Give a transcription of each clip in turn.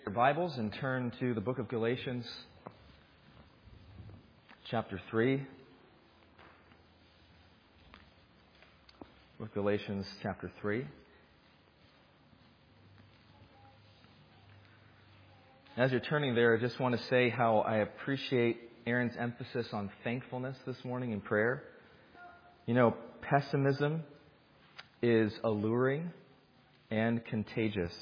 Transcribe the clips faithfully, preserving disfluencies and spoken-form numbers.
Your Bibles and turn to the book of Galatians, chapter three. With Galatians chapter three. As you're turning there, I just want to say how I appreciate Aaron's emphasis on thankfulness this morning in prayer. You know, pessimism is alluring and contagious.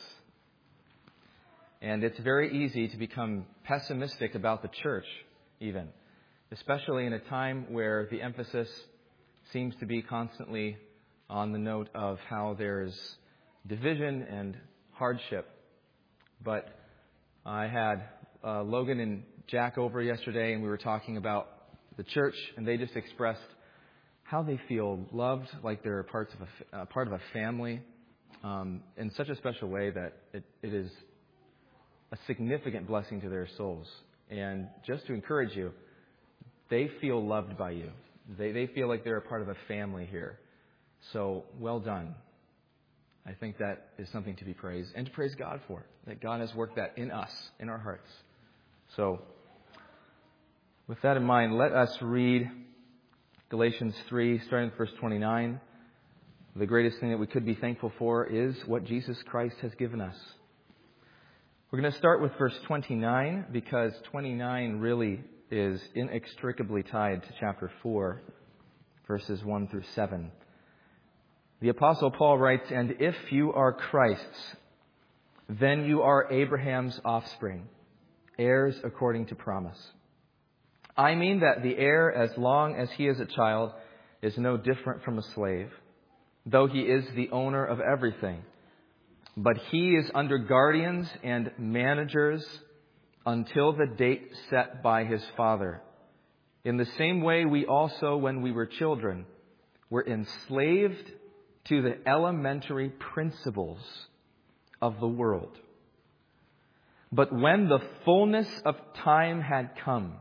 And it's very easy to become pessimistic about the church, even, especially in a time where the emphasis seems to be constantly on the note of how there's division and hardship. But I had uh, Logan and Jack over yesterday, and we were talking about the church, and they just expressed how they feel loved, like they're parts of a, uh, part of a family, um, in such a special way that it, it is a significant blessing to their souls. And just to encourage you, they feel loved by you. They they feel like they're a part of a family here. So, well done. I think that is something to be praised and to praise God for, that God has worked that in us, in our hearts. So, with that in mind, let us read Galatians three, starting with verse twenty-nine. The greatest thing that we could be thankful for is what Jesus Christ has given us. We're going to start with verse twenty-nine because twenty-nine really is inextricably tied to chapter four, verses one through seven. The Apostle Paul writes, "And if you are Christ's, then you are Abraham's offspring, heirs according to promise. I mean that the heir, as long as he is a child, is no different from a slave, though he is the owner of everything. But he is under guardians and managers until the date set by his father. In the same way, we also, when we were children, were enslaved to the elementary principles of the world. But when the fullness of time had come,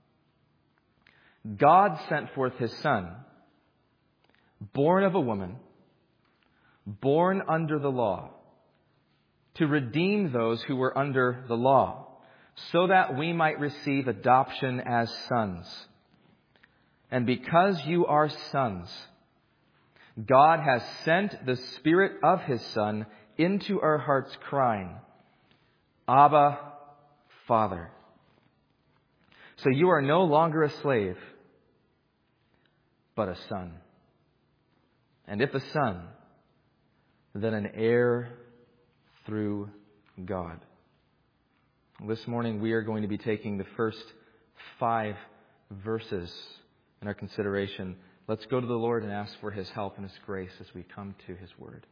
God sent forth his Son, born of a woman, born under the law, to redeem those who were under the law, so that we might receive adoption as sons. And because you are sons, God has sent the Spirit of his Son into our hearts, crying, 'Abba, Father.' So you are no longer a slave, but a son. And if a son, then an heir through God." This morning we are going to be taking the first five verses in our consideration. Let's go to the Lord and ask for his help and his grace as we come to his word.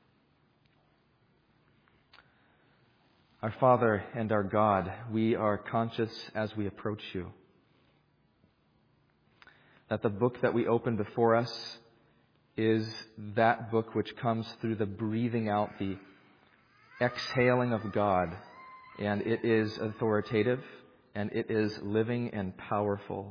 Our Father and our God, we are conscious as we approach you that the book that we open before us is that book which comes through the breathing out, the exhaling of God, and it is authoritative, and it is living and powerful.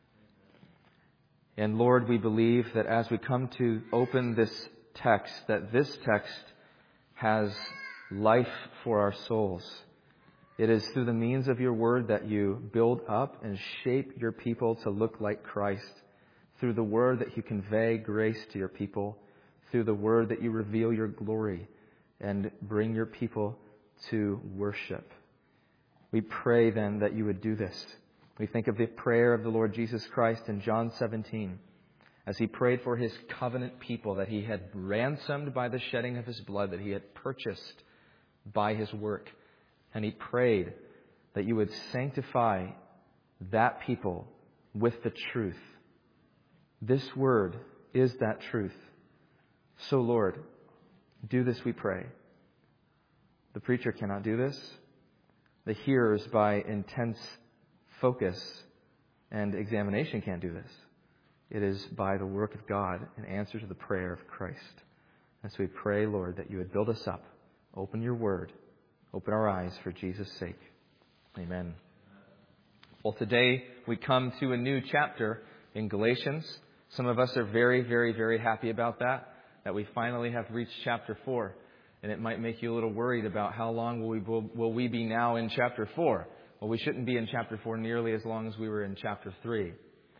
And Lord, we believe that as we come to open this text, that this text has life for our souls. It is through the means of your word that you build up and shape your people to look like Christ. Through the word that you convey grace to your people. Through the word that you reveal your glory and bring your people to worship. We pray then that you would do this. We think of the prayer of the Lord Jesus Christ in John seventeen, as he prayed for his covenant people that he had ransomed by the shedding of his blood, that he had purchased by his work. And he prayed that you would sanctify that people with the truth. This word is that truth. So, Lord, do this, we pray. The preacher cannot do this. The hearers, by intense focus and examination, can't do this. It is by the work of God in answer to the prayer of Christ. And so we pray, Lord, that you would build us up. Open your word. Open our eyes for Jesus' sake. Amen. Well, today we come to a new chapter in Galatians. Some of us are very, very, very happy about that, that we finally have reached chapter four. And it might make you a little worried about how long will we, will, will we be now in chapter four. Well, we shouldn't be in chapter four nearly as long as we were in chapter three.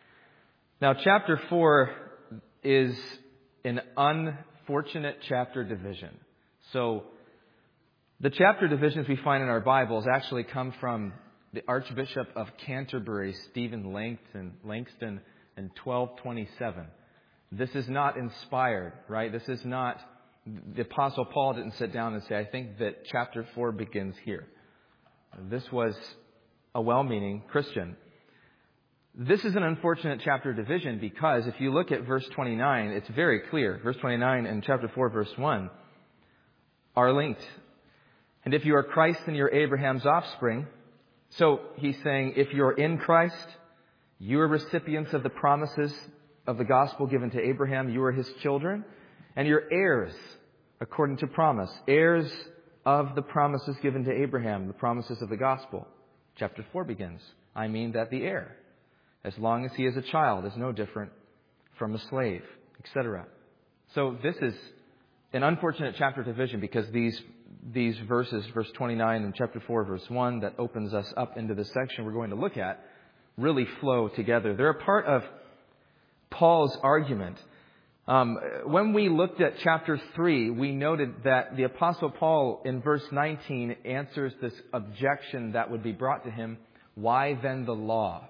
Now, chapter four is an unfortunate chapter division. So, the chapter divisions we find in our Bibles actually come from the Archbishop of Canterbury, Stephen Langston, Langston in twelve twenty-seven. This is not inspired, right? This is not, the Apostle Paul didn't sit down and say, I think that chapter four begins here. This was a well-meaning Christian. This is an unfortunate chapter division because if you look at verse twenty-nine, it's very clear. Verse twenty-nine and chapter four, verse one are linked. And if you are Christ, then you're Abraham's offspring. So he's saying if you're in Christ, you are recipients of the promises of the gospel given to Abraham. You are his children. And you're heirs according to promise. Heirs of the promises given to Abraham, the promises of the gospel. Chapter four begins. I mean that the heir, as long as he is a child, is no different from a slave, et cetera. So this is an unfortunate chapter division because these these verses, verse twenty-nine and chapter four, verse one, that opens us up into the section we're going to look at, really flow together. They're a part of Paul's argument. Um, when we looked at chapter three, we noted that the Apostle Paul in verse nineteen answers this objection that would be brought to him. Why then the law?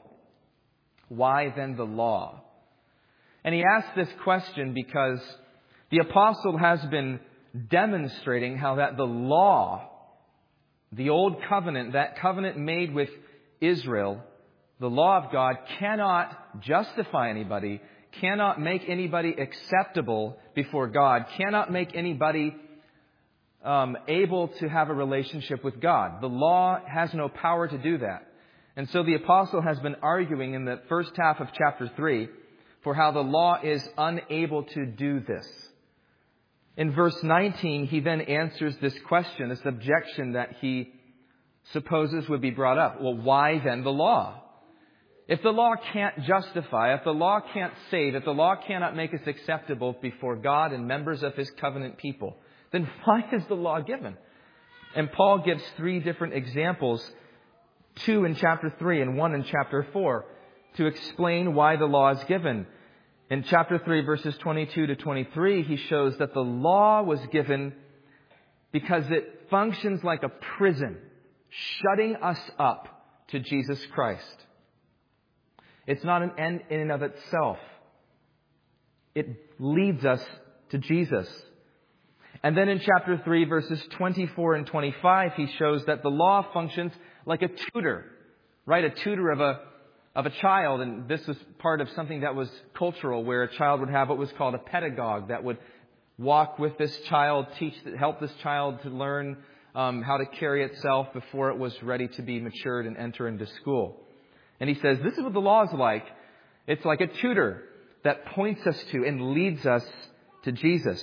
Why then the law? And he asks this question because the apostle has been demonstrating how that the law, the old covenant, that covenant made with Israel, the law of God cannot justify anybody, cannot make anybody acceptable before God, cannot make anybody um, able to have a relationship with God. The law has no power to do that. And so the apostle has been arguing in the first half of chapter three for how the law is unable to do this. In verse nineteen, he then answers this question, this objection that he supposes would be brought up. Well, why then the law? If the law can't justify, if the law can't save, if the law cannot make us acceptable before God and members of His covenant people, then why is the law given? And Paul gives three different examples, two in chapter three and one in chapter four, to explain why the law is given. In chapter three, verses twenty-two to twenty-three, he shows that the law was given because it functions like a prison, shutting us up to Jesus Christ. It's not an end in and of itself. It leads us to Jesus. And then in chapter three, verses twenty-four and twenty-five, he shows that the law functions like a tutor, right? A tutor of a of a child. And this was part of something that was cultural, where a child would have what was called a pedagogue that would walk with this child, teach, help this child to learn um, how to carry itself before it was ready to be matured and enter into school. And he says, this is what the law is like. It's like a tutor that points us to and leads us to Jesus.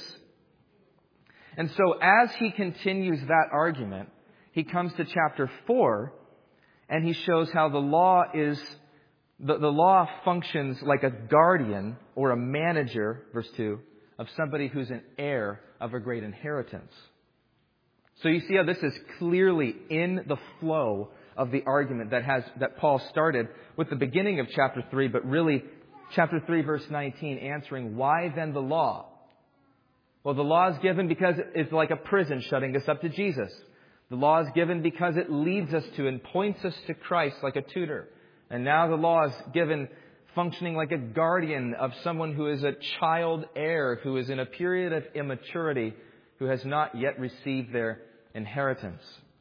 And so as he continues that argument, he comes to chapter four, and he shows how the law is, the, the law functions like a guardian or a manager, verse two, of somebody who's an heir of a great inheritance. So you see how this is clearly in the flow of the argument that has that Paul started with the beginning of chapter three, but really chapter three, verse nineteen, answering why then the law? Well, the law is given because it's like a prison shutting us up to Jesus. The law is given because it leads us to and points us to Christ like a tutor. And now the law is given functioning like a guardian of someone who is a child heir, who is in a period of immaturity, who has not yet received their inheritance.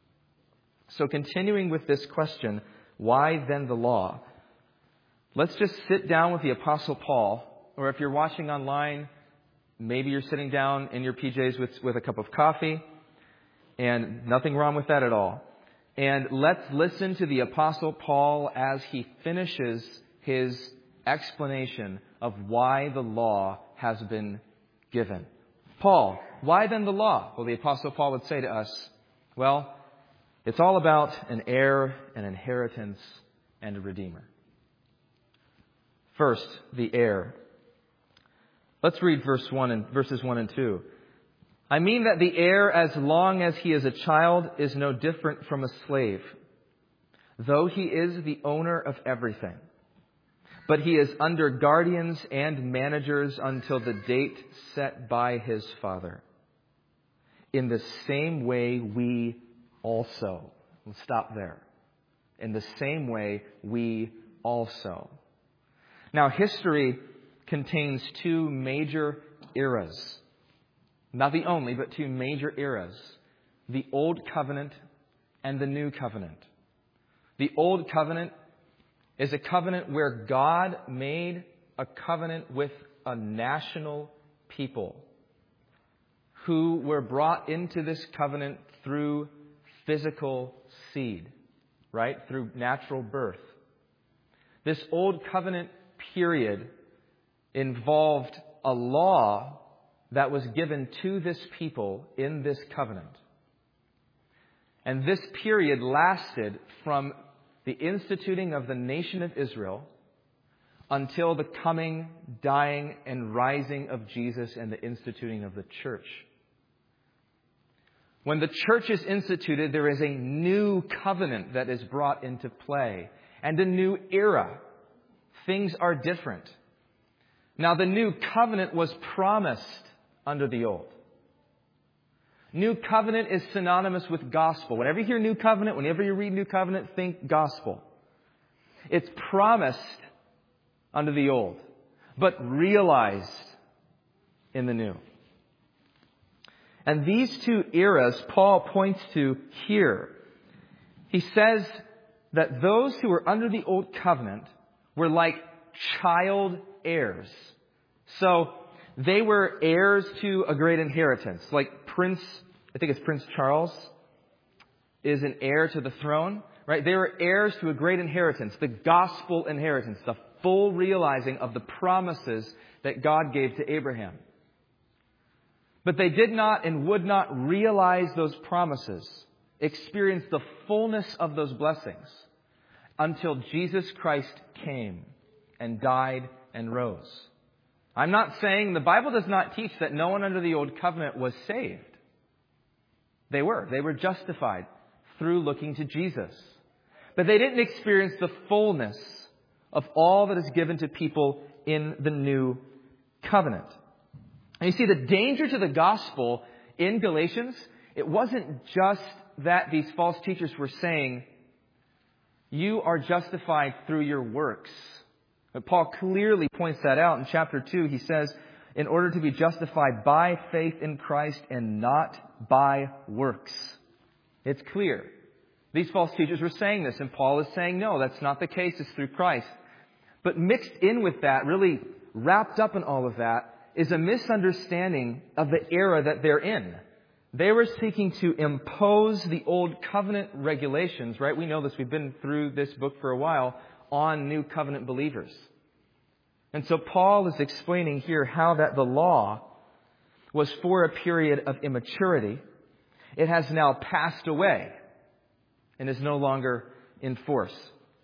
So continuing with this question, why then the law? Let's just sit down with the Apostle Paul, or if you're watching online, maybe you're sitting down in your P Js with, with a cup of coffee, and nothing wrong with that at all. And let's listen to the Apostle Paul as he finishes his explanation of why the law has been given. Paul, why then the law? Well, the Apostle Paul would say to us, well, it's all about an heir, an inheritance, and a redeemer. First, the heir. Let's read verse one and verses one and two. I mean that the heir, as long as he is a child, is no different from a slave, though he is the owner of everything. But he is under guardians and managers until the date set by his father. In the same way, we also. Let's stop there. In the same way, we also. Now, history contains two major eras. Not the only, but two major eras. The Old Covenant and the New Covenant. The Old Covenant is a covenant where God made a covenant with a national people who were brought into this covenant through physical seed, right? Through natural birth. This Old Covenant period involved a law that was given to this people in this covenant. And this period lasted from the instituting of the nation of Israel until the coming, dying, and rising of Jesus and the instituting of the church. When the church is instituted, there is a new covenant that is brought into play and a new era. Things are different. Now, the new covenant was promised under the old. New covenant is synonymous with gospel. Whenever you hear new covenant, whenever you read new covenant, think gospel. It's promised under the old, but realized in the new. And these two eras Paul points to here. He says that those who were under the old covenant were like child heirs. So they were heirs to a great inheritance. Like Prince, I think it's Prince Charles, is an heir to the throne. Right? They were heirs to a great inheritance, the gospel inheritance, the full realizing of the promises that God gave to Abraham. But they did not and would not realize those promises, experience the fullness of those blessings until Jesus Christ came and died and rose. I'm not saying, the Bible does not teach that no one under the old covenant was saved. They were. They were justified through looking to Jesus. But they didn't experience the fullness of all that is given to people in the new covenant. And you see, the danger to the gospel in Galatians, it wasn't just that these false teachers were saying, you are justified through your works. But Paul clearly points that out in chapter two. He says, in order to be justified by faith in Christ and not by works. It's clear. These false teachers were saying this, and Paul is saying, no, that's not the case. It's through Christ. But mixed in with that, really wrapped up in all of that, is a misunderstanding of the era that they're in. They were seeking to impose the old covenant regulations, right? We know this. We've been through this book for a while on new covenant believers. And so Paul is explaining here how that the law was for a period of immaturity. It has now passed away and is no longer in force.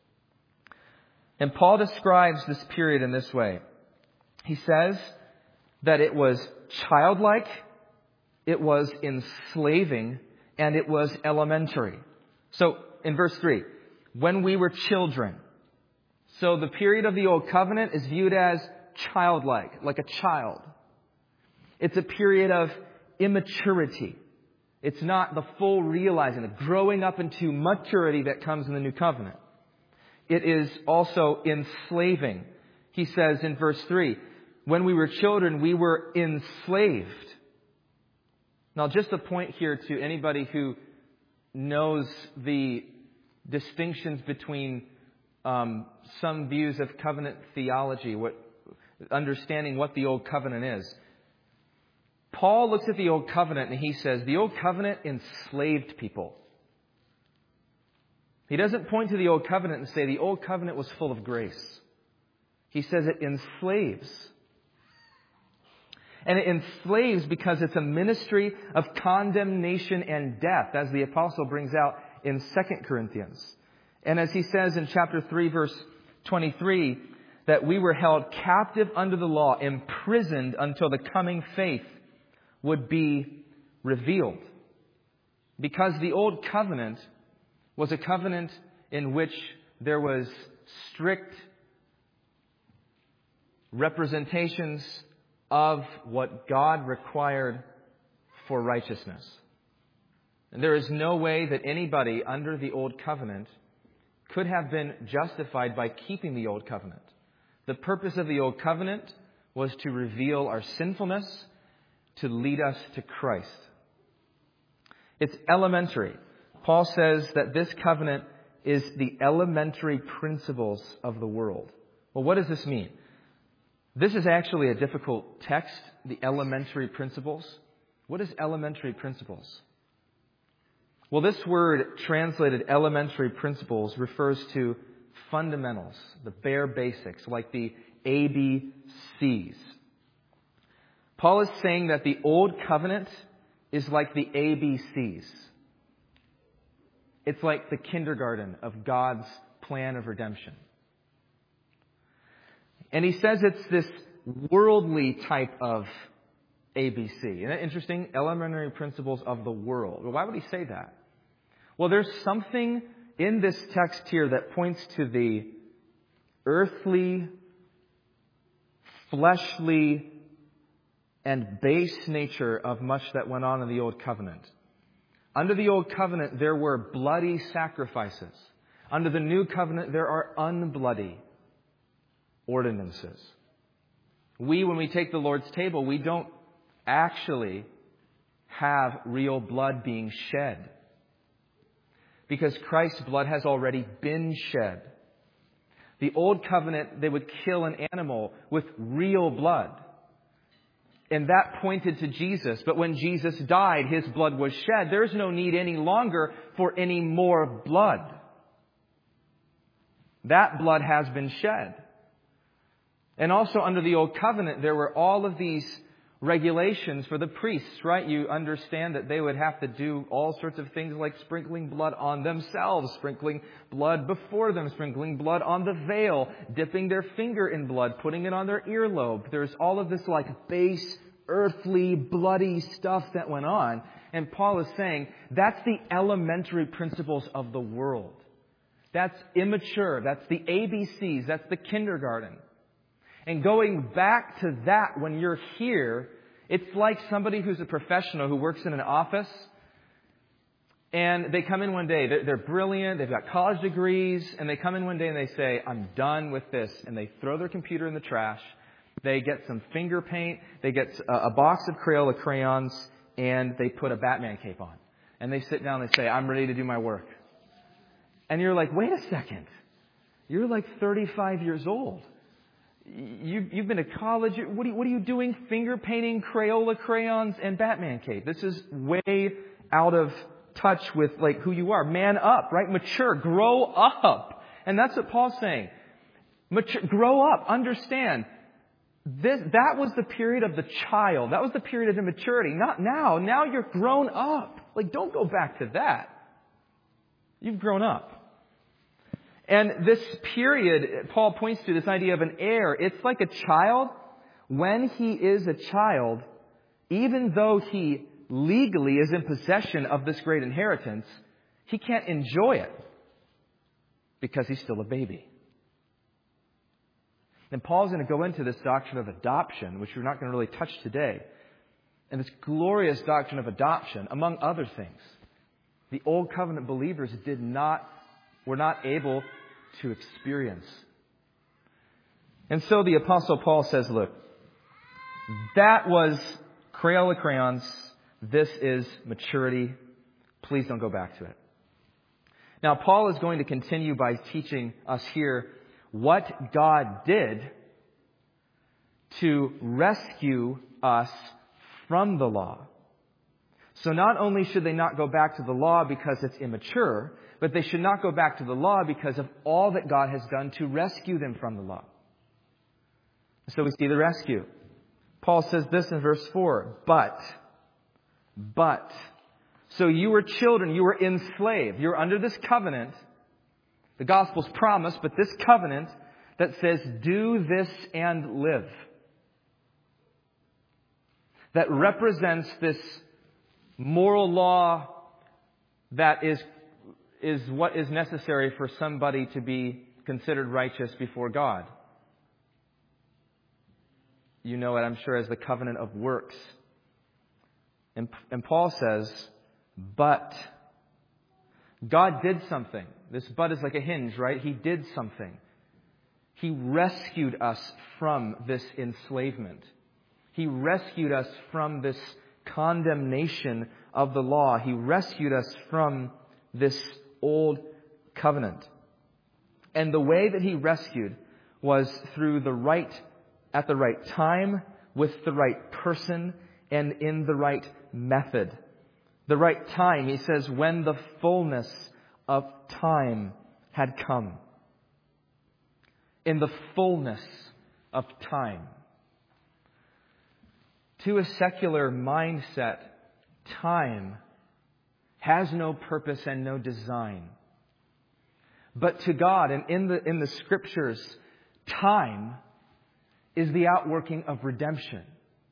And Paul describes this period in this way. He says that it was childlike, it was enslaving, and it was elementary. So in verse three, when we were children. So the period of the Old Covenant is viewed as childlike, like a child. It's a period of immaturity. It's not the full realizing, the growing up into maturity that comes in the New Covenant. It is also enslaving. He says in verse three, when we were children, we were enslaved. Now, just a point here to anybody who knows the distinctions between um, some views of covenant theology, what understanding what the Old Covenant is. Paul looks at the Old Covenant and he says the Old Covenant enslaved people. He doesn't point to the Old Covenant and say the Old Covenant was full of grace. He says it enslaves. And it enslaves because it's a ministry of condemnation and death, as the apostle brings out in Second Corinthians. And as he says in chapter three, verse twenty-three, that we were held captive under the law, imprisoned until the coming faith would be revealed. Because the Old Covenant was a covenant in which there was strict representations of what God required for righteousness. And there is no way that anybody under the Old Covenant could have been justified by keeping the Old Covenant. The purpose of the Old Covenant was to reveal our sinfulness, to lead us to Christ. It's elementary. Paul says that this covenant is the elementary principles of the world. Well, what does this mean? This is actually a difficult text, the elementary principles. What is elementary principles? Well, this word translated elementary principles refers to fundamentals, the bare basics, like the A B Cs. Paul is saying that the Old Covenant is like the A B Cs. It's like the kindergarten of God's plan of redemption. And he says it's this worldly type of A B C. Isn't that interesting? Elementary principles of the world. Well, why would he say that? Well, there's something in this text here that points to the earthly, fleshly, and base nature of much that went on in the Old Covenant. Under the Old Covenant, there were bloody sacrifices. Under the New Covenant, there are unbloody ordinances. We, when we take the Lord's table, we don't actually have real blood being shed, because Christ's blood has already been shed. The Old Covenant, they would kill an animal with real blood. And that pointed to Jesus. But when Jesus died, His blood was shed. There's no need any longer for any more blood. That blood has been shed. And also under the Old Covenant, there were all of these regulations for the priests, right? You understand that they would have to do all sorts of things like sprinkling blood on themselves, sprinkling blood before them, sprinkling blood on the veil, dipping their finger in blood, putting it on their earlobe. There's all of this like base, earthly, bloody stuff that went on. And Paul is saying that's the elementary principles of the world. That's immature. That's the A B Cs. That's the kindergarten. And going back to that when you're here, it's like somebody who's a professional who works in an office, and they come in one day. They're, they're brilliant. They've got college degrees. And they come in one day and they say, I'm done with this. And they throw their computer in the trash. They get some finger paint. They get a, a box of Crayola crayons. And they put a Batman cape on. And they sit down and they say, I'm ready to do my work. And you're like, wait a second. You're like thirty-five years old. You, you've been to college. What are, you, what are you doing? Finger painting, Crayola crayons, and Batman cape. This is way out of touch with like who you are. Man up, right? Mature. Grow up. And that's what Paul's saying. Mature, grow up. Understand. This, that was the period of the child. That was the period of immaturity. Not now. Now you're grown up. Like, don't go back to that. You've grown up. And this period, Paul points to this idea of an heir. It's like a child. When he is a child, even though he legally is in possession of this great inheritance, he can't enjoy it because he's still a baby. And Paul's going to go into this doctrine of adoption, which we're not going to really touch today. And this glorious doctrine of adoption, among other things, the Old Covenant believers did not, were not able to experience. And so the Apostle Paul says, look, that was Crayola crayons. This is maturity. Please don't go back to it. Now, Paul is going to continue by teaching us here what God did to rescue us from the law. So not only should they not go back to the law because it's immature, but they should not go back to the law because of all that God has done to rescue them from the law. So we see the rescue. Paul says this in verse four, but, but, so you were children, you were enslaved, you're under this covenant, the gospel's promise, but this covenant that says, do this and live. That represents this moral law that is, is what is necessary for somebody to be considered righteous before God. You know it, I'm sure, as the covenant of works. And, and Paul says, but God did something. This but is like a hinge, right? He did something. He rescued us from this enslavement. He rescued us from this condemnation of the law. He rescued us from this old covenant. And the way that He rescued was through the right, at the right time, with the right person, and in the right method. The right time, he says, when the fullness of time had come. In the fullness of time. To a secular mindset, time has no purpose and no design. But to God, and in the, in the Scriptures, time is the outworking of redemption.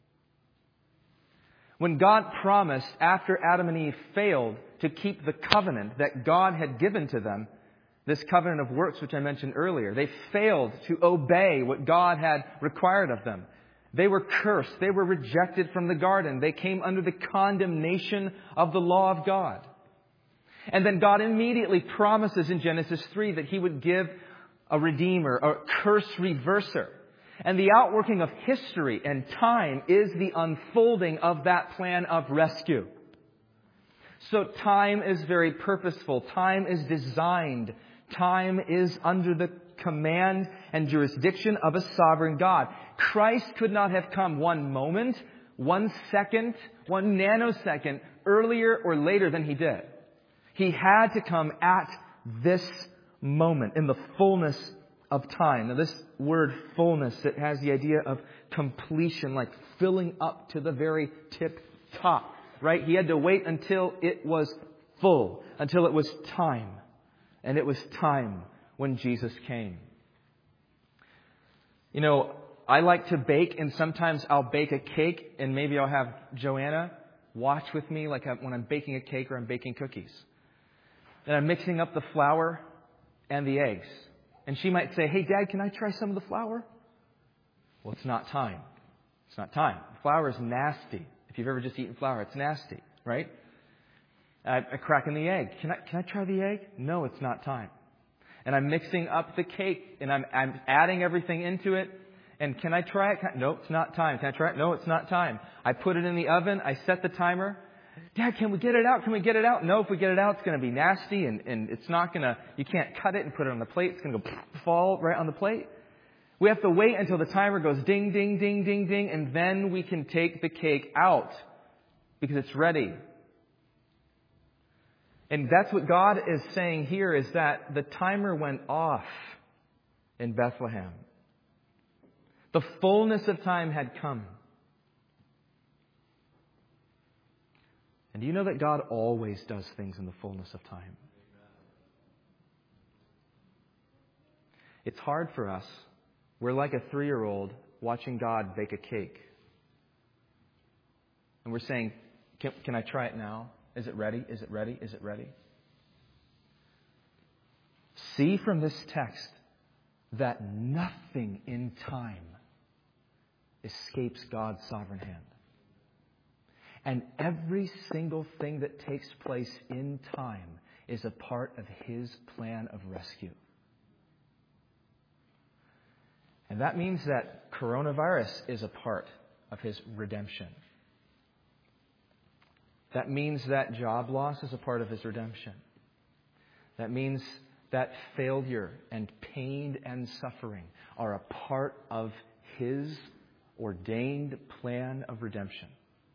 When God promised, after Adam and Eve failed to keep the covenant that God had given to them, this covenant of works which I mentioned earlier, they failed to obey what God had required of them. They were cursed. They were rejected from the garden. They came under the condemnation of the law of God. And then God immediately promises in Genesis three that He would give a redeemer, a curse reverser. And the outworking of history and time is the unfolding of that plan of rescue. So time is very purposeful. Time is designed. Time is under the command and jurisdiction of a sovereign God. Christ could not have come one moment, one second, one nanosecond earlier or later than He did. He had to come at this moment in the fullness of time. Now this word fullness, it has the idea of completion, like filling up to the very tip top, right? He had to wait until it was full, until it was time. And it was time when Jesus came. You know, I like to bake, and sometimes I'll bake a cake, and maybe I'll have Joanna watch with me like when I'm baking a cake or I'm baking cookies. And I'm mixing up the flour and the eggs. And she might say, hey, Dad, can I try some of the flour? Well, it's not time. It's not time. Flour is nasty. If you've ever just eaten flour, it's nasty, right? I, I crack in the egg. Can I, can I try the egg? No, it's not time. And I'm mixing up the cake, and I'm, I'm adding everything into it. And can I try it? Can I, no, it's not time. Can I try it? No, it's not time. I put it in the oven. I set the timer. Dad, can we get it out? Can we get it out? No, if we get it out, it's going to be nasty, and, and it's not going to, you can't cut it and put it on the plate. It's going to go fall right on the plate. We have to wait until the timer goes ding, ding, ding, ding, ding, and then we can take the cake out because it's ready. And that's what God is saying here, is that the timer went off in Bethlehem. The fullness of time had come. And do you know that God always does things in the fullness of time? It's hard for us. We're like a three-year-old watching God bake a cake. And we're saying, can, can I try it now? Is it ready? Is it ready? Is it ready? See from this text that nothing in time escapes God's sovereign hand. And every single thing that takes place in time is a part of His plan of rescue. And that means that coronavirus is a part of His redemption. That means that job loss is a part of His redemption. That means that failure and pain and suffering are a part of His ordained plan of redemption.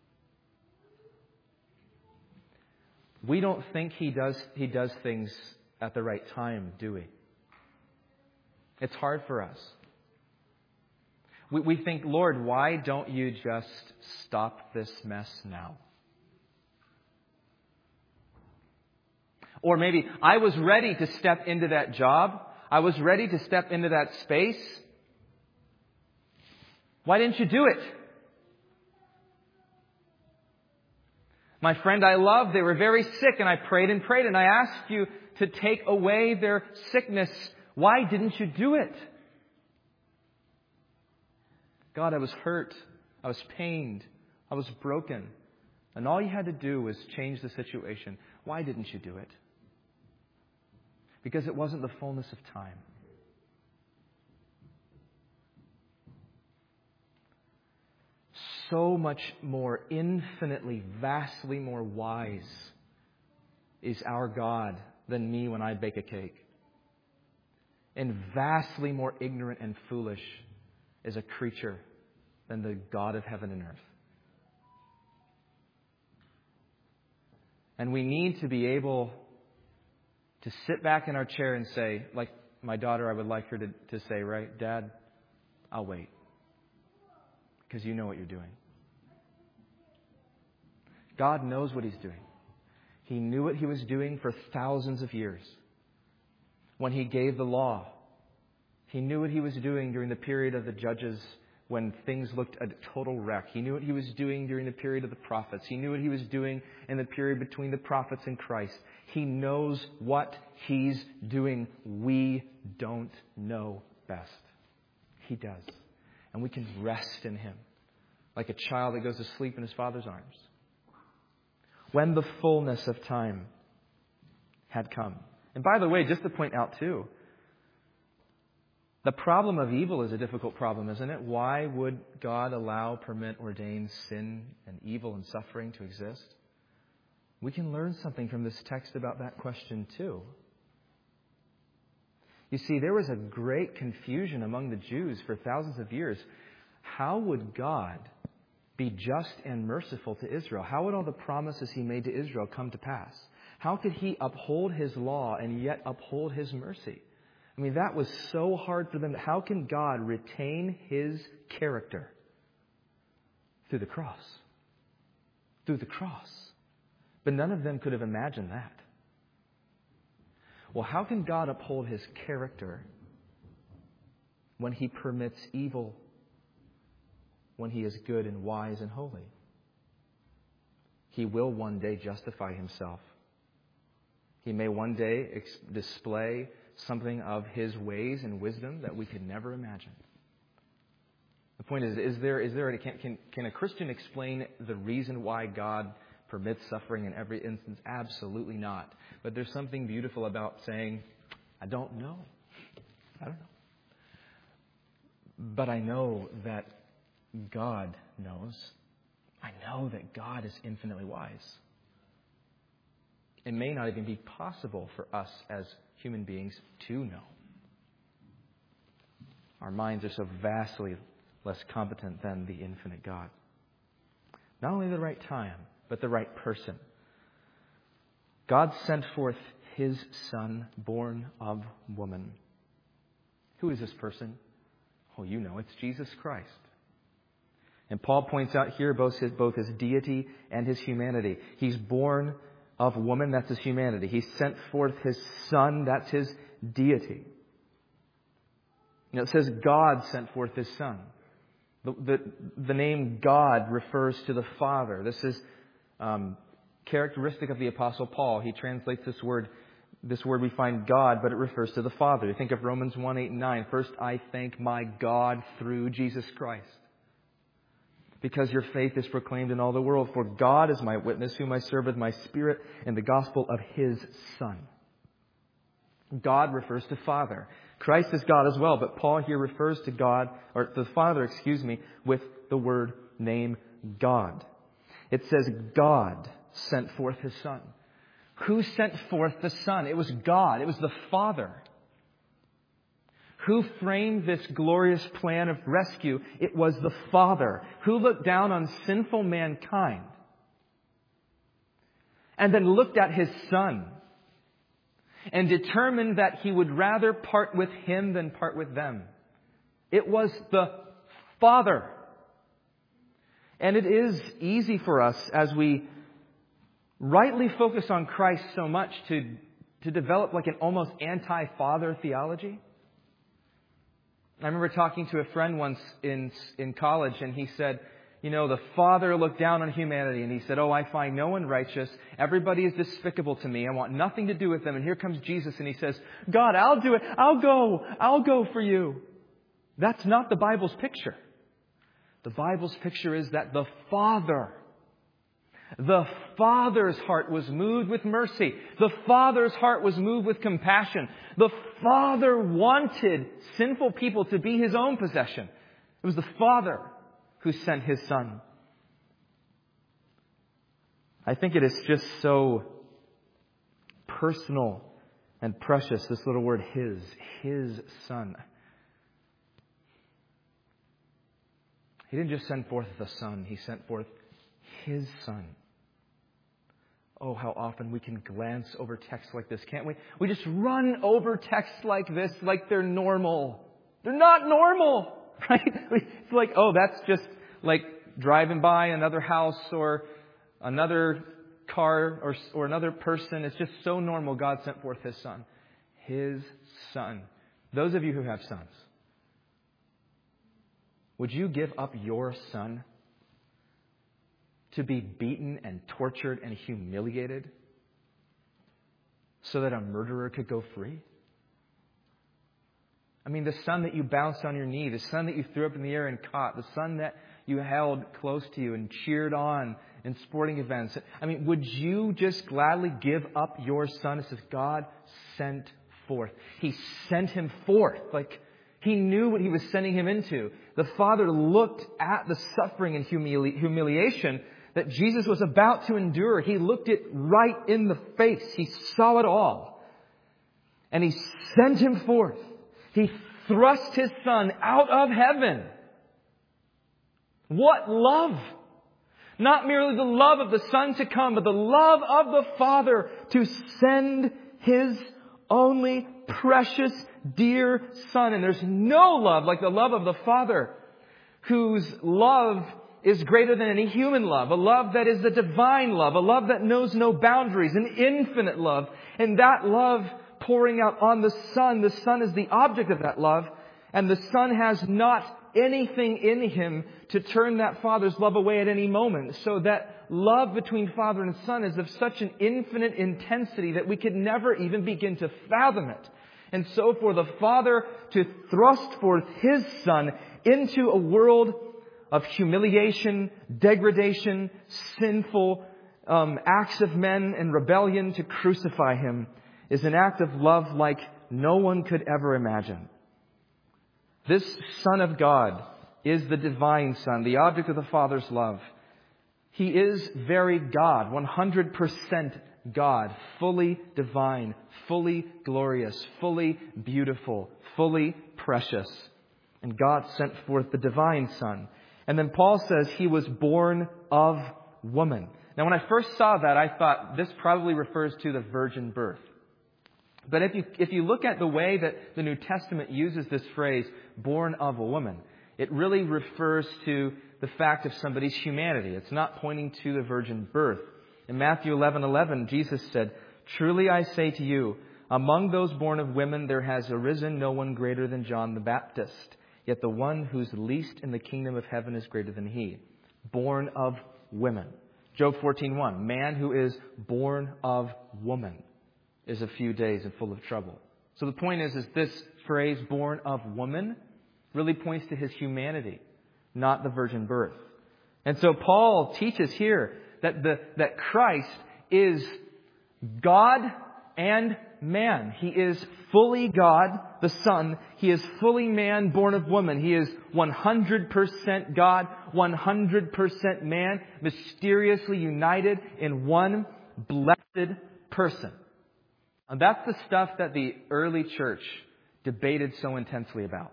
We don't think He does He does things at the right time, do we? It's hard for us. We, we think, Lord, why don't you just stop this mess now? Or maybe, I was ready to step into that job. I was ready to step into that space. Why didn't you do it? My friend I love, they were very sick, and I prayed and prayed, and I asked you to take away their sickness. Why didn't you do it? God, I was hurt. I was pained. I was broken. And all you had to do was change the situation. Why didn't you do it? Because it wasn't the fullness of time. So much more, infinitely, vastly more wise is our God than me when I bake a cake. And vastly more ignorant and foolish is a creature than the God of heaven and earth. And we need to be able to sit back in our chair and say, like my daughter, I would like her to, to say, right, Dad, I'll wait. Because you know what you're doing. God knows what He's doing. He knew what He was doing for thousands of years. When He gave the law, He knew what He was doing during the period of the judges when things looked a total wreck. He knew what He was doing during the period of the prophets. He knew what He was doing in the period between the prophets and Christ. He knows what He's doing. We don't know best. He does. And we can rest in Him like a child that goes to sleep in his father's arms. When the fullness of time had come. And by the way, just to point out too, the problem of evil is a difficult problem, isn't it? Why would God allow, permit, ordain sin and evil and suffering to exist? We can learn something from this text about that question too. You see, there was a great confusion among the Jews for thousands of years. How would God be just and merciful to Israel? How would all the promises He made to Israel come to pass? How could He uphold His law and yet uphold His mercy? I mean, that was so hard for them. How can God retain His character? Through the cross. Through the cross. But none of them could have imagined that. Well, how can God uphold His character when He permits evil, when He is good and wise and holy? He will one day justify Himself. He may one day ex- display something of His ways and wisdom that we could never imagine. The point is, is there, is there a, can, can, can a Christian explain the reason why God permits suffering in every instance? Absolutely not. But there's something beautiful about saying, I don't know. I don't know. But I know that God knows. I know that God is infinitely wise. It may not even be possible for us as human beings to know. Our minds are so vastly less competent than the infinite God. Not only the right time, but the right person. God sent forth His Son, born of woman. Who is this person? Oh, you know, it's Jesus Christ. And Paul points out here both his, both his deity and His humanity. He's born of woman, that's His humanity. He sent forth His Son, that's His deity. You know, it says God sent forth His Son. The, the, the name God refers to the Father. This is um, characteristic of the Apostle Paul. He translates this word, this word we find God, but it refers to the Father. You think of Romans one, eight, and nine. First, I thank my God through Jesus Christ, because your faith is proclaimed in all the world. For God is my witness, whom I serve with my Spirit in the gospel of His Son. God refers to Father. Christ is God as well, but Paul here refers to God, or to the Father, excuse me, with the word name God. It says God sent forth His Son. Who sent forth the Son? It was God. It was the Father. Who framed this glorious plan of rescue? It was the Father. Who looked down on sinful mankind and then looked at His Son and determined that He would rather part with Him than part with them. It was the Father. And it is easy for us, as we rightly focus on Christ so much, to, to develop like an almost anti-father theology. I remember talking to a friend once in in college, and he said, you know, the Father looked down on humanity and He said, oh, I find no one righteous. Everybody is despicable to me. I want nothing to do with them. And here comes Jesus and He says, God, I'll do it. I'll go. I'll go for you. That's not the Bible's picture. The Bible's picture is that the Father, the Father's heart was moved with mercy. The Father's heart was moved with compassion. The Father wanted sinful people to be His own possession. It was the Father who sent His Son. I think it is just so personal and precious, this little word, His, His Son. He didn't just send forth the Son, He sent forth His Son. Oh, how often we can glance over texts like this, can't we? We just run over texts like this like they're normal. They're not normal, right? It's like, oh, that's just like driving by another house or another car or, or another person. It's just so normal. God sent forth His Son. His Son. Those of you who have sons, would you give up your son to be beaten and tortured and humiliated so that a murderer could go free? I mean, the son that you bounced on your knee, the son that you threw up in the air and caught, the son that you held close to you and cheered on in sporting events. I mean, would you just gladly give up your son? It says God sent forth. He sent him forth. Like, He knew what He was sending him into. The Father looked at the suffering and humili- humiliation that Jesus was about to endure. He looked it right in the face. He saw it all. And He sent Him forth. He thrust His Son out of heaven. What love! Not merely the love of the Son to come, but the love of the Father to send His only precious, dear Son. And there's no love like the love of the Father, whose love is greater than any human love. A love that is the divine love. A love that knows no boundaries. An infinite love. And that love pouring out on the Son. The Son is the object of that love. And the Son has not anything in Him to turn that Father's love away at any moment. So that love between Father and Son is of such an infinite intensity that we could never even begin to fathom it. And so for the Father to thrust forth His Son into a world of humiliation, degradation, sinful um, acts of men and rebellion, to crucify Him is an act of love like no one could ever imagine. This Son of God is the divine Son, the object of the Father's love. He is very God, one hundred percent God, fully divine, fully glorious, fully beautiful, fully precious. And God sent forth the divine Son. And then Paul says He was born of woman. Now, when I first saw that, I thought this probably refers to the virgin birth. But if you, if you look at the way that the New Testament uses this phrase, born of a woman, it really refers to the fact of somebody's humanity. It's not pointing to the virgin birth. In Matthew eleven eleven, Jesus said, "Truly I say to you, among those born of women there has arisen no one greater than John the Baptist. Yet the one who's least in the kingdom of heaven is greater than he." Born of women. Job fourteen one, man who is born of woman is a few days and full of trouble. So the point is, is this phrase, born of woman, really points to His humanity, not the virgin birth. And so Paul teaches here that the that Christ is God and man. He is fully God, the Son. He is fully man, born of woman. He is one hundred percent God, one hundred percent man, mysteriously united in one blessed person. And that's the stuff that the early church debated so intensely about.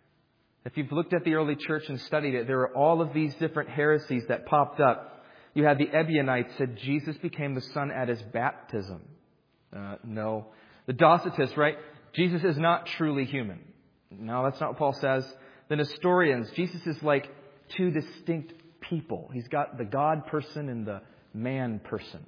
If you've looked at the early church and studied it, there are all of these different heresies that popped up. You had the Ebionites said Jesus became the Son at His baptism. Uh, no. The Docetists, right? Jesus is not truly human. No, that's not what Paul says. The Nestorians, Jesus is like two distinct people. He's got the God person and the man person.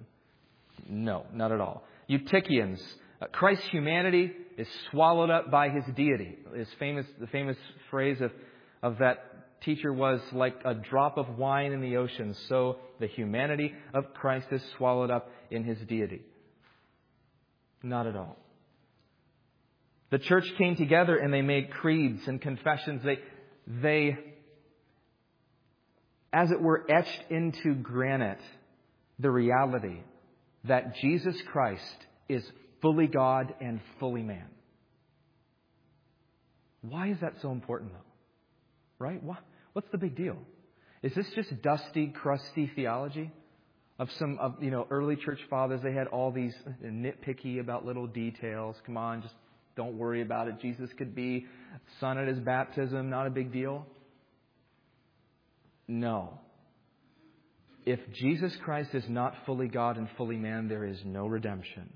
No, not at all. Eutychians, uh, Christ's humanity is swallowed up by His deity. His famous, the famous phrase of, of that teacher was like a drop of wine in the ocean, so the humanity of Christ is swallowed up in His deity. Not at all. The church came together and they made creeds and confessions. They, they, as it were, etched into granite the reality that Jesus Christ is fully God and fully man. Why is that so important, though? Right? What's the big deal? Is this just dusty, crusty theology of some of you know early church fathers? They had all these nitpicky about little details. Come on, just don't worry about it. Jesus could be son at His baptism, not a big deal. No. If Jesus Christ is not fully God and fully man, there is no redemption.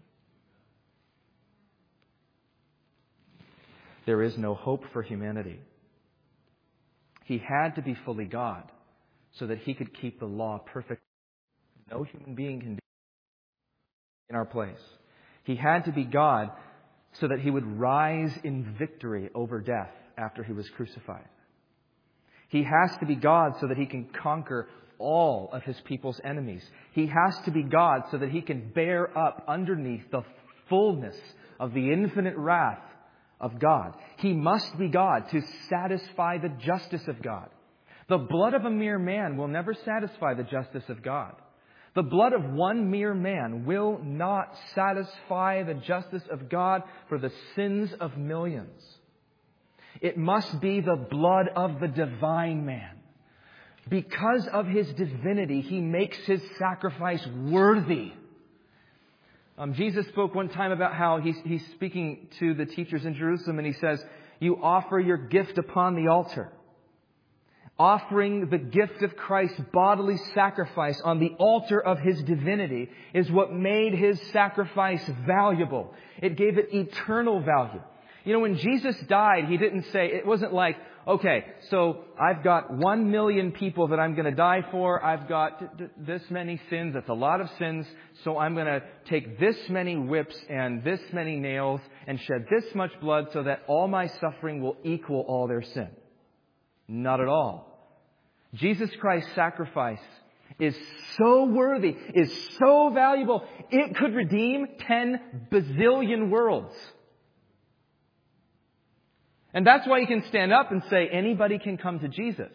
There is no hope for humanity. He had to be fully God so that He could keep the law perfect. No human being can do in our place. He had to be God so that He would rise in victory over death after He was crucified. He has to be God so that He can conquer all of His people's enemies. He has to be God so that He can bear up underneath the fullness of the infinite wrath of God. He must be God to satisfy the justice of God. The blood of a mere man will never satisfy the justice of God. The blood of one mere man will not satisfy the justice of God for the sins of millions. It must be the blood of the divine man. Because of His divinity, He makes His sacrifice worthy. Um, Jesus spoke one time about how he's, he's speaking to the teachers in Jerusalem, and He says, you offer your gift upon the altar. Offering the gift of Christ's bodily sacrifice on the altar of His divinity is what made His sacrifice valuable. It gave it eternal value. You know, when Jesus died, He didn't say, it wasn't like, okay, so I've got one million people that I'm going to die for. I've got this many sins. That's a lot of sins. So I'm going to take this many whips and this many nails and shed this much blood so that all my suffering will equal all their sin. Not at all. Jesus Christ's sacrifice is so worthy, is so valuable, it could redeem ten bazillion worlds. And that's why He can stand up and say anybody can come to Jesus.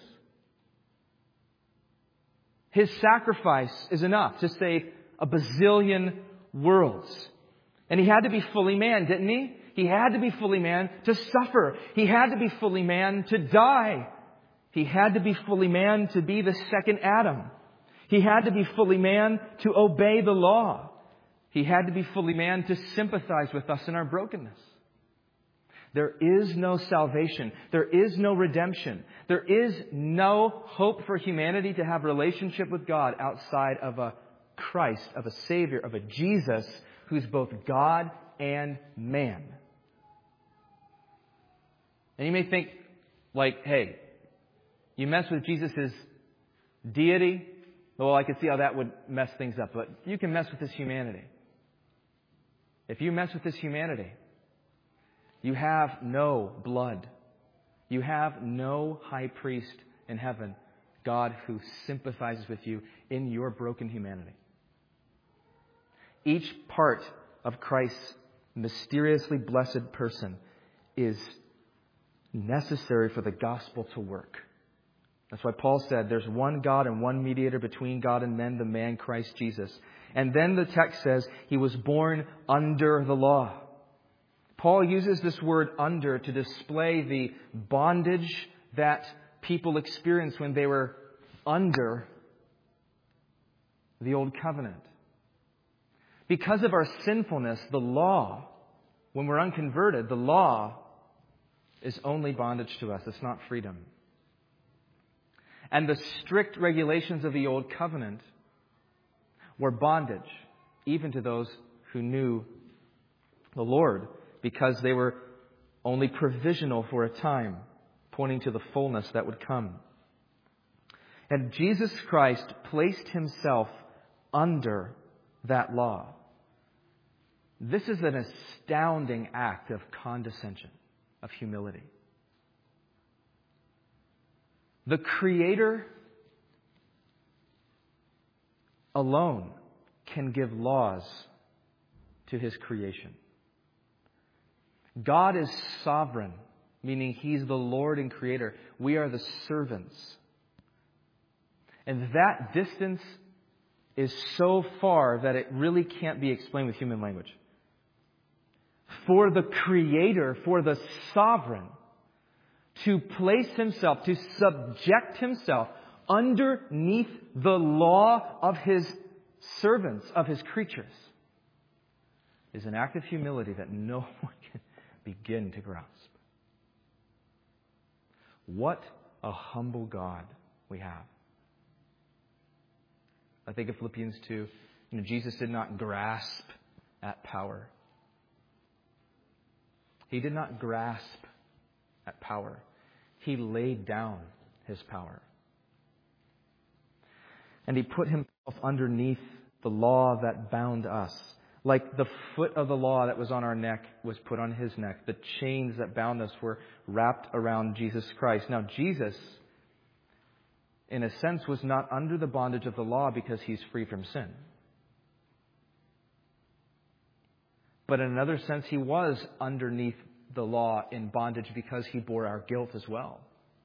His sacrifice is enough to save a bazillion worlds. And He had to be fully man, didn't He? He had to be fully man to suffer. He had to be fully man to die. He had to be fully man to be the second Adam. He had to be fully man to obey the law. He had to be fully man to sympathize with us in our brokenness. There is no salvation. There is no redemption. There is no hope for humanity to have a relationship with God outside of a Christ, of a Savior, of a Jesus who's both God and man. And you may think, like, hey, you mess with Jesus' deity, well, I can see how that would mess things up. But you can mess with His humanity. If you mess with His humanity, you have no blood. You have no high priest in heaven, God who sympathizes with you in your broken humanity. Each part of Christ's mysteriously blessed person is necessary for the gospel to work. That's why Paul said there's one God and one mediator between God and men, the man Christ Jesus. And then the text says He was born under the law. Paul uses this word under to display the bondage that people experienced when they were under the old covenant. Because of our sinfulness, the law, when we're unconverted, the law is only bondage to us. It's not freedom. And the strict regulations of the old covenant were bondage, even to those who knew the Lord, because they were only provisional for a time, pointing to the fullness that would come. And Jesus Christ placed Himself under that law. This is an astounding act of condescension, of humility. The Creator alone can give laws to His creation. God is sovereign, meaning He's the Lord and Creator. We are the servants. And that distance is so far that it really can't be explained with human language. For the Creator, for the sovereign, to place Himself, to subject Himself underneath the law of His servants, of His creatures, is an act of humility that no one can begin to grasp. What a humble God we have. I think of Philippians two. You know, Jesus did not grasp at power. He did not grasp at power. He laid down His power. And He put Himself underneath the law that bound us. Like the foot of the law that was on our neck was put on His neck. The chains that bound us were wrapped around Jesus Christ. Now, Jesus, in a sense, was not under the bondage of the law because He's free from sin. But in another sense, He was underneath the law in bondage because He bore our guilt as well.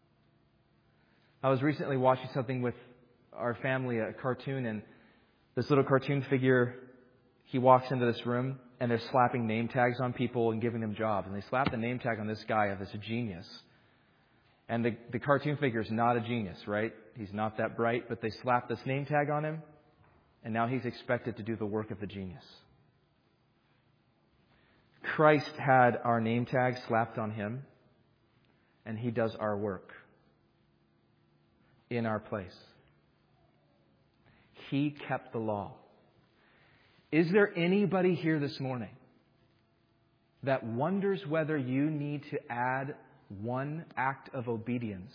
I was recently watching something with our family, a cartoon, and this little cartoon figure, he walks into this room and they're slapping name tags on people and giving them jobs. And they slap the name tag on this guy of this genius. And the, the cartoon figure is not a genius, right? He's not that bright, but they slap this name tag on him, and now he's expected to do the work of the genius. Christ had our name tag slapped on Him, and He does our work in our place. He kept the law. Is there anybody here this morning that wonders whether you need to add one act of obedience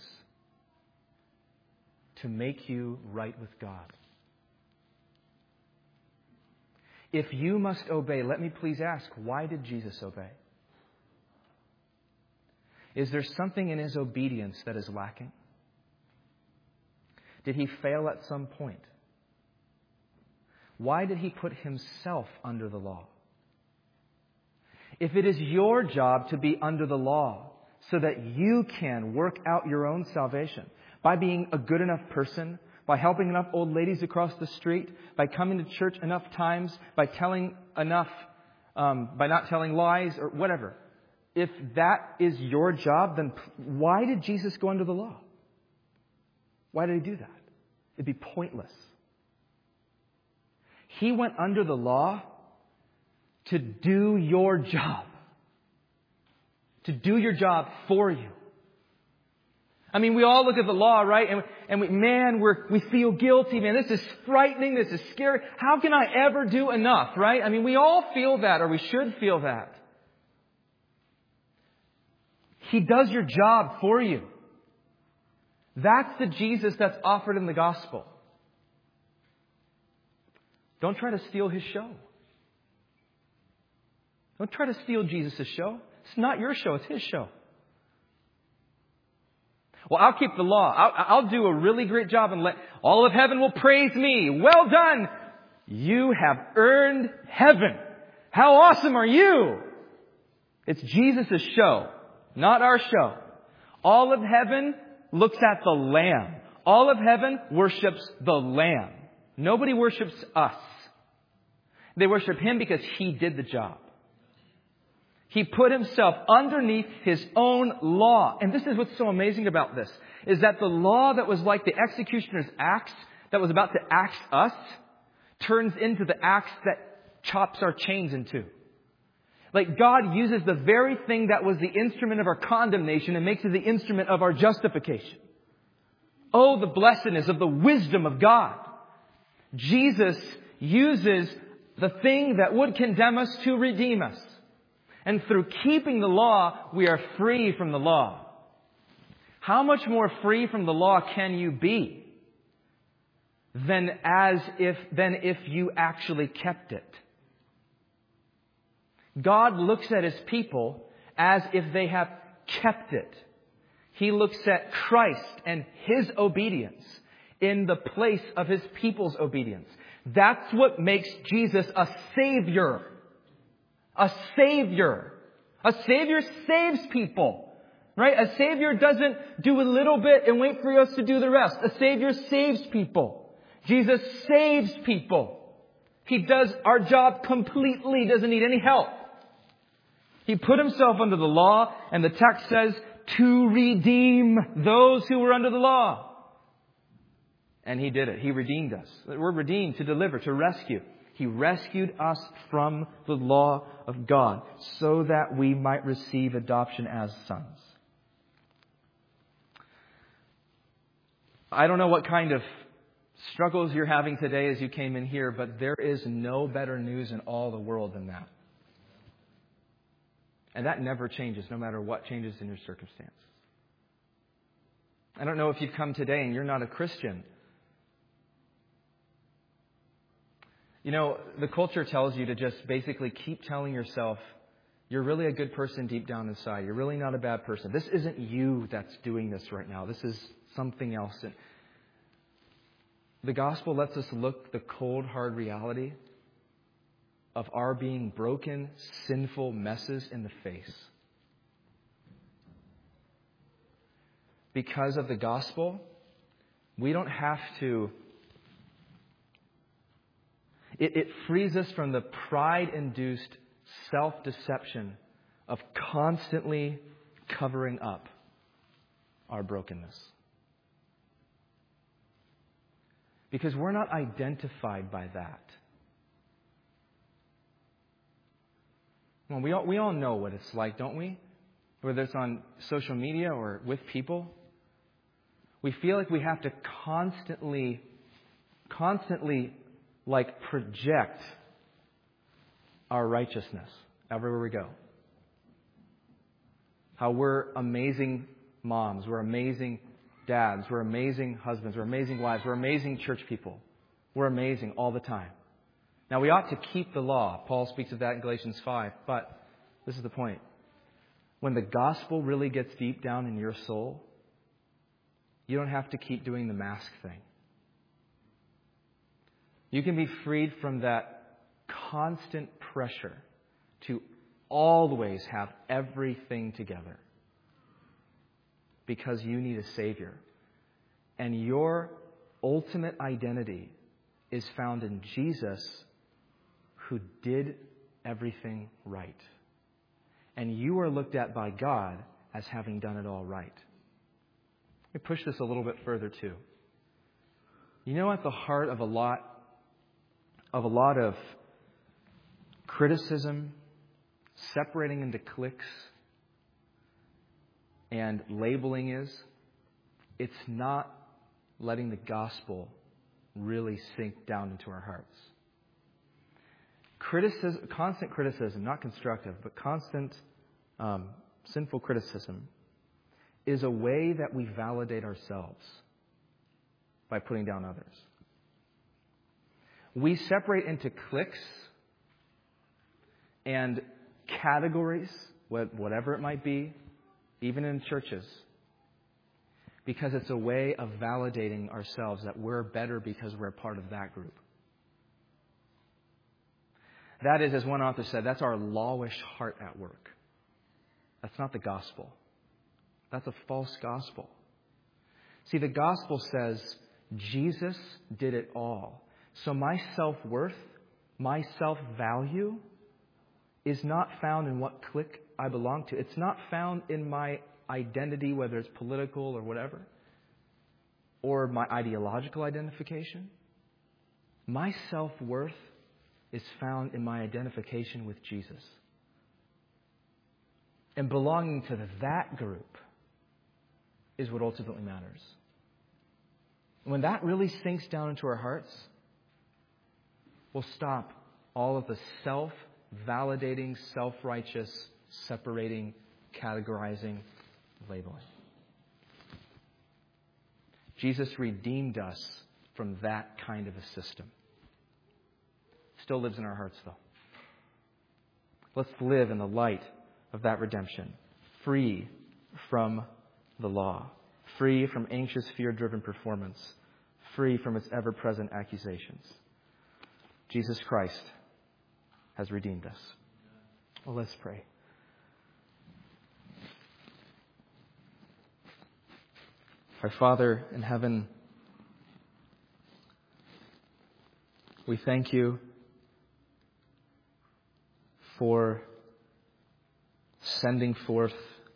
to make you right with God? If you must obey, let me please ask, why did Jesus obey? Is there something in His obedience that is lacking? Did He fail at some point? Why did He put Himself under the law? If it is your job to be under the law so that you can work out your own salvation by being a good enough person, by helping enough old ladies across the street, by coming to church enough times, by telling enough, um, by not telling lies or whatever. If that is your job, then why did Jesus go under the law? Why did He do that? It'd be pointless. He went under the law to do your job. To do your job for you. I mean, we all look at the law, right? And, and we, man, we're, we feel guilty. Man, this is frightening. This is scary. How can I ever do enough, right? I mean, we all feel that, or we should feel that. He does your job for you. That's the Jesus that's offered in the gospel. Don't try to steal His show. Don't try to steal Jesus' show. It's not your show. It's His show. Well, I'll keep the law. I'll, I'll do a really great job and let all of heaven will praise me. Well done. You have earned heaven. How awesome are you? It's Jesus' show, not our show. All of heaven looks at the Lamb. All of heaven worships the Lamb. Nobody worships us. They worship Him because He did the job. He put Himself underneath His own law. And this is what's so amazing about this, is that the law that was like the executioner's axe that was about to axe us turns into the axe that chops our chains in two. Like God uses the very thing that was the instrument of our condemnation and makes it the instrument of our justification. Oh, the blessedness of the wisdom of God. Jesus uses the thing that would condemn us to redeem us. And through keeping the law, we are free from the law. How much more free from the law can you be than as if, than if you actually kept it? God looks at His people as if they have kept it. He looks at Christ and His obedience in the place of His people's obedience. That's what makes Jesus a Savior. A Savior. A Savior saves people. Right? A Savior doesn't do a little bit and wait for us to do the rest. A Savior saves people. Jesus saves people. He does our job completely, doesn't need any help. He put Himself under the law, and the text says, to redeem those who were under the law. And He did it. He redeemed us. We're redeemed to deliver, to rescue. He rescued us from the law of God so that we might receive adoption as sons. I don't know what kind of struggles you're having today as you came in here, but there is no better news in all the world than that. And that never changes, no matter what changes in your circumstance. I don't know if you've come today and you're not a Christian. You know, the culture tells you to just basically keep telling yourself, you're really a good person deep down inside. You're really not a bad person. This isn't you that's doing this right now. This is something else. The gospel lets us look the cold, hard reality of our being broken, sinful messes in the face. Because of the gospel, we don't have to... It, it frees us from the pride-induced self-deception of constantly covering up our brokenness. Because we're not identified by that. Well, we all, we all know what it's like, don't we? Whether it's on social media or with people. We feel like we have to constantly, constantly, like, project our righteousness everywhere we go. How we're amazing moms, we're amazing dads, we're amazing husbands, we're amazing wives, we're amazing church people. We're amazing all the time. Now, we ought to keep the law. Paul speaks of that in Galatians five. But this is the point. When the gospel really gets deep down in your soul, you don't have to keep doing the mask thing. You can be freed from that constant pressure to always have everything together. Because you need a Savior. And your ultimate identity is found in Jesus, who did everything right. And you are looked at by God as having done it all right. Let me push this a little bit further too. You know, at the heart of a lot of a lot of criticism, separating into cliques, and labeling is, it's not letting the gospel really sink down into our hearts. Criticism, constant criticism, not constructive, but constant um, sinful criticism is a way that we validate ourselves by putting down others. We separate into cliques and categories, whatever it might be, even in churches, because it's a way of validating ourselves that we're better because we're a part of that group. That is, as one author said, that's our lawish heart at work. That's not the gospel. That's a false gospel. See, the gospel says Jesus did it all. So my self-worth, my self-value is not found in what clique I belong to. It's not found in my identity, whether it's political or whatever, or my ideological identification. My self-worth is found in my identification with Jesus. And belonging to that group is what ultimately matters. When that really sinks down into our hearts, we'll stop all of the self-validating, self-righteous, separating, categorizing, labeling. Jesus redeemed us from that kind of a system. Still lives in our hearts, though. Let's live in the light of that redemption, free from the law, free from anxious, fear-driven performance, free from its ever-present accusations. Jesus Christ has redeemed us. Well, let's pray. Our Father in heaven, we thank you for sending forth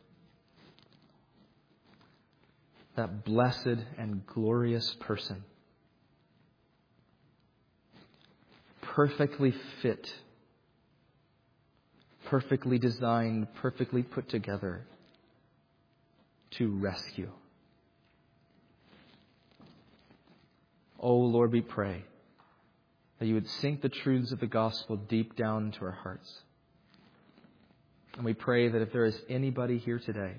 that blessed and glorious person, perfectly fit, perfectly designed, perfectly put together to rescue. Oh Lord, we pray that you would sink the truths of the gospel deep down into our hearts. And we pray that if there is anybody here today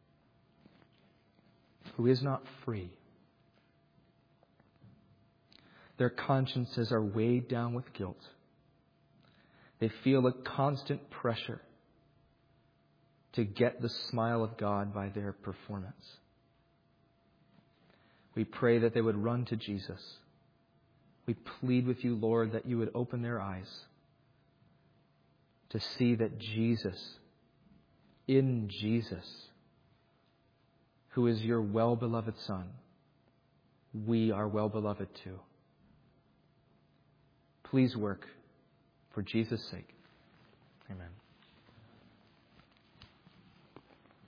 who is not free, their consciences are weighed down with guilt, they feel a constant pressure to get the smile of God by their performance, we pray that they would run to Jesus. We plead with you, Lord, that you would open their eyes to see that Jesus, in Jesus, who is your well-beloved Son, we are well-beloved too. Please work for Jesus' sake. Amen.